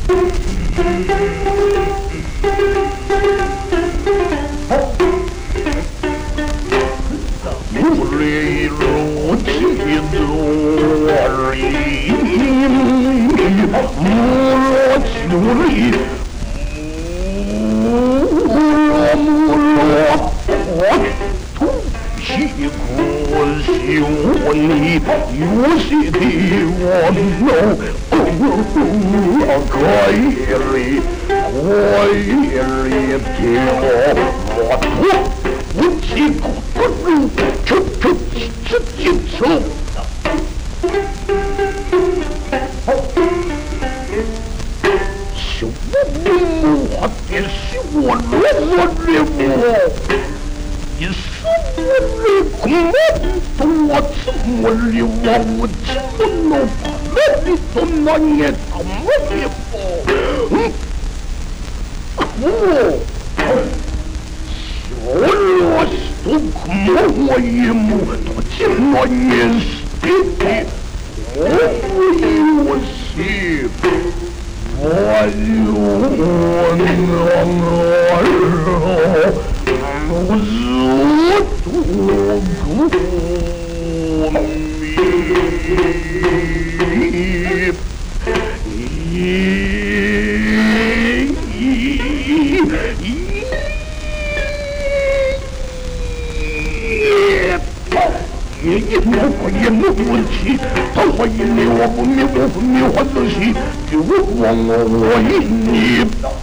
木里如其多里，木罗秋里，木罗土西国修你，有些的我弄可以跳我土。我起骨不如这几手，是我的是我的我，你是我的公我是我的我只不能把你都拿捏到我的我都我一幕都进了年岁，我是也没问题，他说一米我不米我自己就我一米，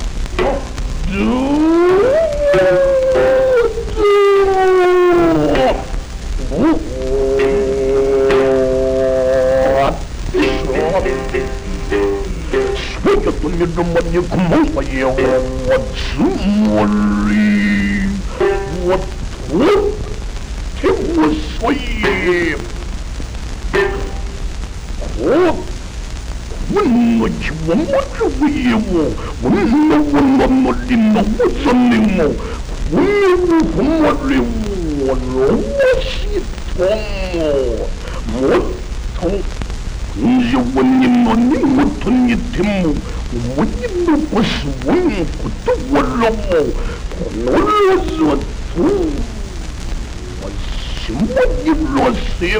所以说你这么你恐怕我也我吃我哩，我吐。听我说也，我去我这为我领了我真领了，我的我系统我从你问你们你我听你听我你都不是我不都我了我热土。我一落心，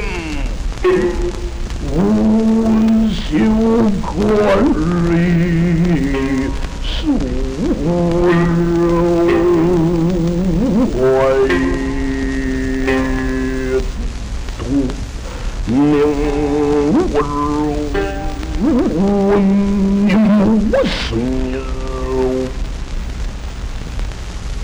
无休可里是为土命我是